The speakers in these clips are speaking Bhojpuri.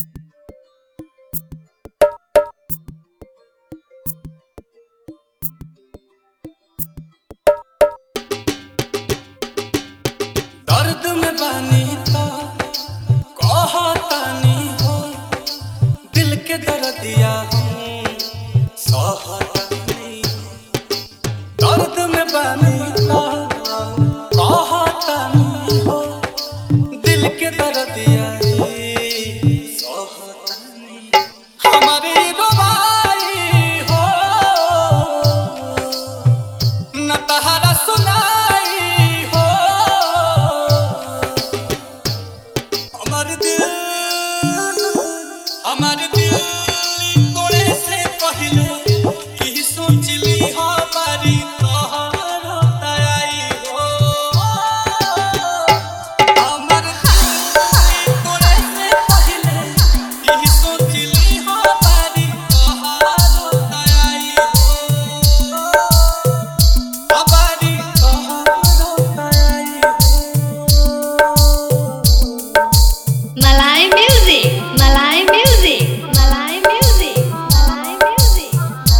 दर्द में बानी तो कहतानी हो, दिल के दर्दिया हम सहतानी हो। दर्द में बानी तो कहतानी हो, दिल के दर्दिया सहतानी। हमारी रुबाई हो न तहरा सुनाई हो, हमारे दिल तोड़े से पहले की सोचली हमारी तोहरा दयाई हो। हमारे दिल तोड़े से पहले की सोचली हमारी तोहरा दयाई हो। हमारी तोहरा दयाई हो। Malay music, Malay music, Malay music, Malay music,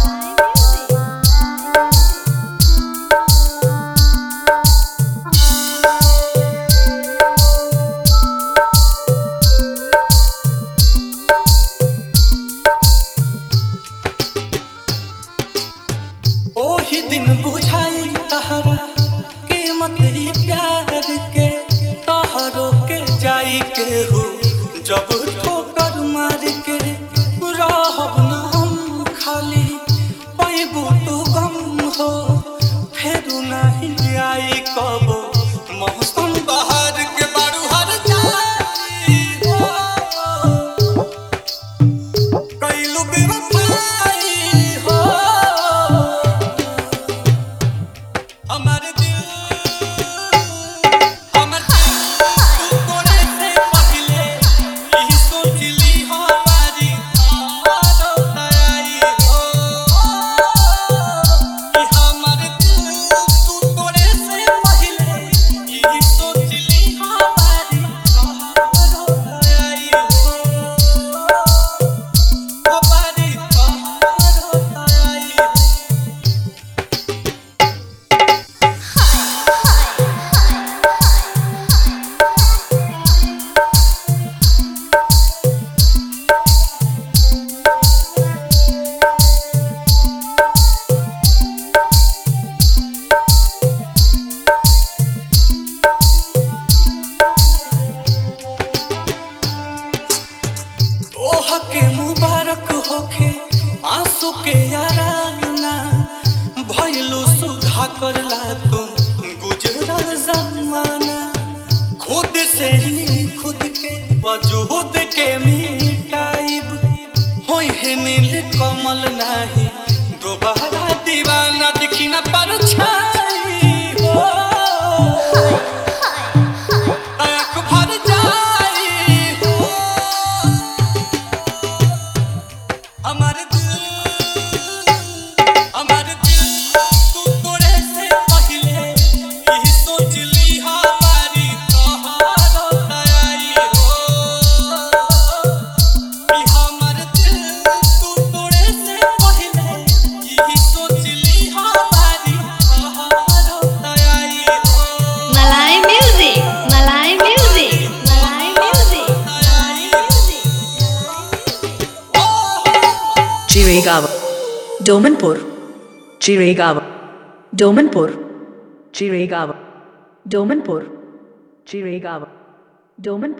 ओही दिन बुझाई तहरा कीमत ही प्यार के, तहरो के जाई के हो जब ठोकर मार के। रहब न हम खाली पैबू तो गम हो, फेरू नहीं आई कबो मौसम बहार के। बारू हर जाई हो कैलू बेवफाई हो। हमारे दिल तू तोड़े से पहले यही सोचली हमारी तोहरा दयाई हो। कि हमारे दिल तू तोड़े से पहले यही सोचली हमारी तोहरा दयाई हो। हमारी तोहरा दयाई हो। तोह के मुबारक होखे आंसू के याराना, भइलू सुधा करला तुम गुजरल जमाना। खुद से ही खुद के वजूद के मिटाइब, होई है नील कमल नाही दोबारा दीवाना। दिखी न परछाई हो आँख भर जाई हो। हमारे दिल तू तोड़े से पहले यही सोचली हमारी तोहरा दयाई हो। कि हमारे दिल तू तोड़े से पहले यही सोचली हमारी तोहरा दयाई हो। Malay music, Malay music, Malay music, Malay music. Chiregaon, Domanpur, Chiregaon, Domanpur, Chiregaon, Domanpur, Chiregaon, Domanpur.